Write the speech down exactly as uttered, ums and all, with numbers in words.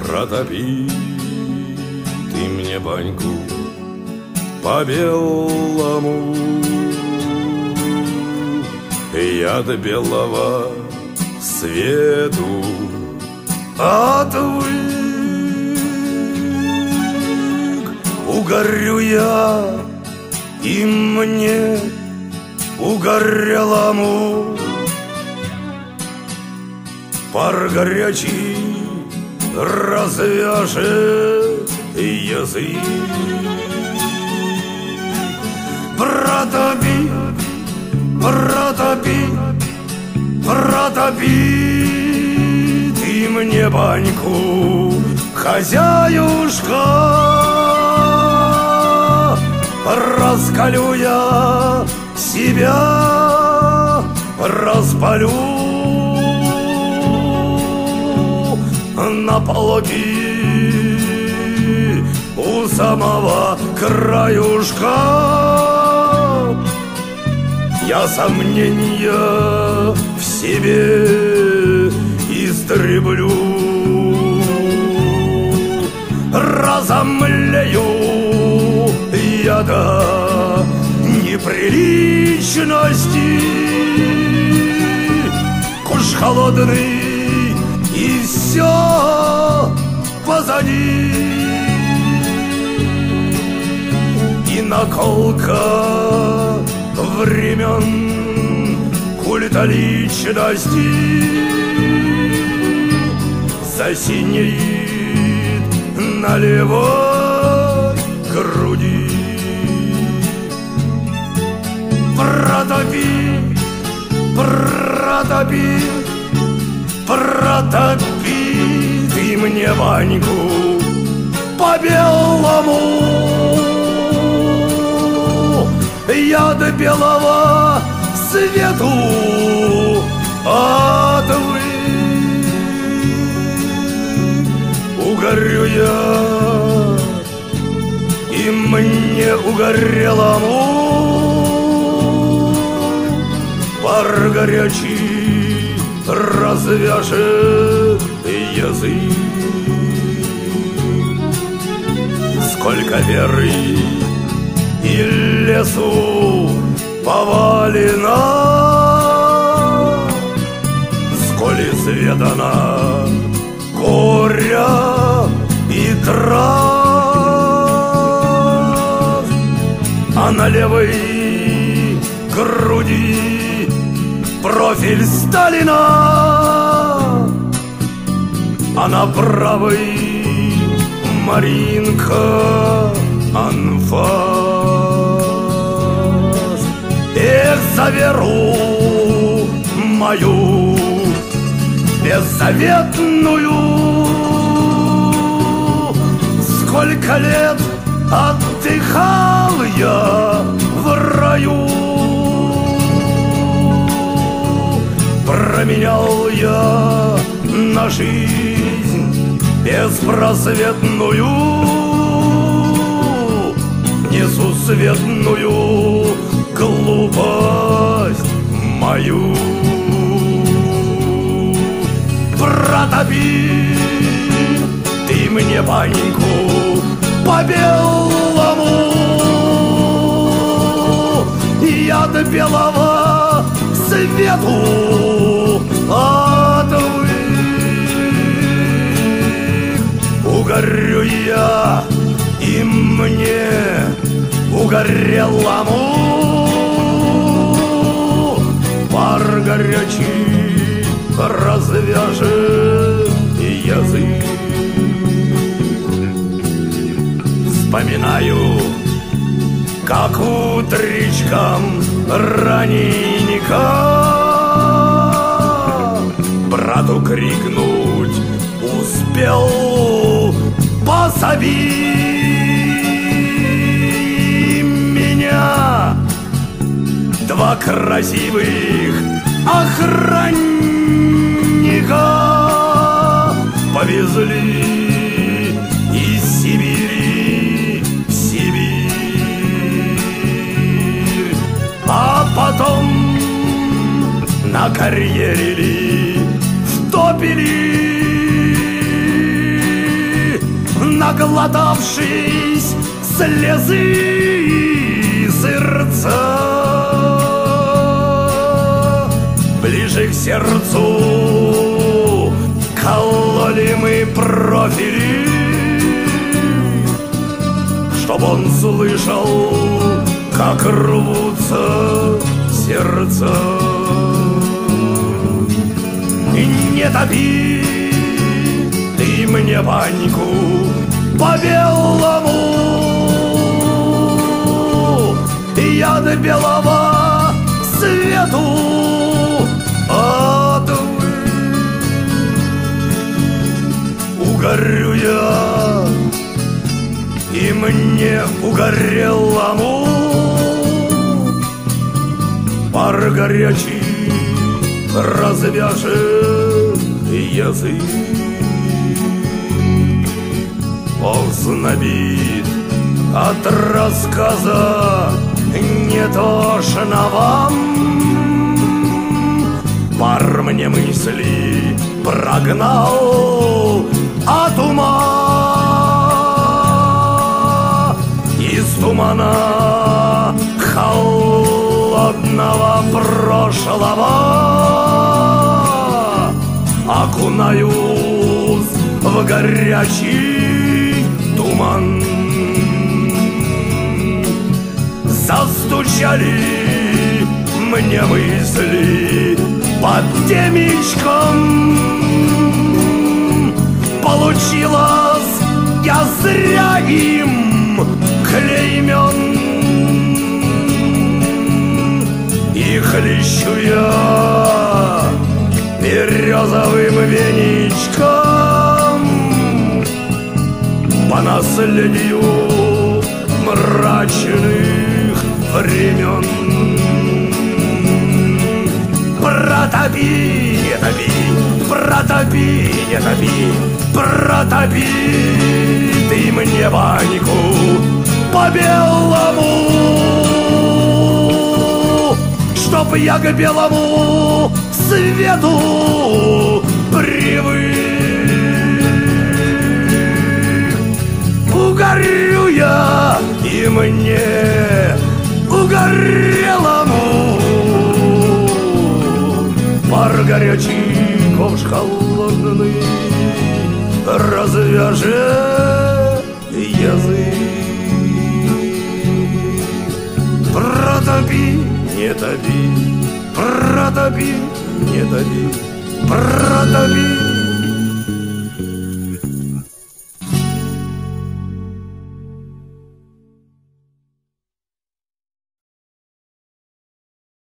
Протопи ты мне баньку по белому, я до белого свету отвык. Угорю я, и мне угорелому пар горячий развяжет язык. Протопи, протопи, протопи ты мне баньку, хозяюшка. Раскалю я себя, распалю на полки у самого краюшка. Я сомнения в себе истреблю, разомлею я до неприличности. Куш холодный и все позади, и наколка времен культа личности засинеет на левой груди. Протопи, протопи, протопи ты мне баньку по белому, я до белого свету отвык. Угорю я, и мне угорелому пар горячий развяжет язык. Сколько веры и лесу повалено, сколь изведано горя и трав, а на левой груди профиль Сталина, а на правой Маринка анфас. Эх, за веру мою беззаветную, сколько лет отдыхал я в раю, променял я на жизнь беспросветную, несусветную глупость мою. Протопи ты мне баньку по белому, я до белого свету отвык. Угорю я, и мне угорелому пар горячий развяжет язык. Вспоминаю, как утречком раненько брату крикнуть успел: позови меня. Два красивых охранника повезли из Сибири в Сибирь, а потом на карьере ли втопили наглотавшись слезы сырца. Ближе к сердцу кололи мы профили, чтоб он слышал, как рвутся сердца. И не топи ты мне баньку по-белому, я до белого свету отвык. Угорю я, и мне угорелому пар горячий развяжет язык. Познобит от рассказа не тошно вам, пар мне мысли прогнал от ума. Из тумана холодного прошлого окунаюсь в горячий туман. Застучали мне мысли под темечком. Получилось, я зря им клеймен, и хлещу я березовым веничком по наследию мрачных времен. Протопи, не топи, протопи, не топи, протопи ты мне баньку по-белому, чтоб я к белому свету привык. Угорю я, и мне угорелому пар горячий, ковш холодный развяжет язык. Протопи, не топи, протопи, не топи, протопи.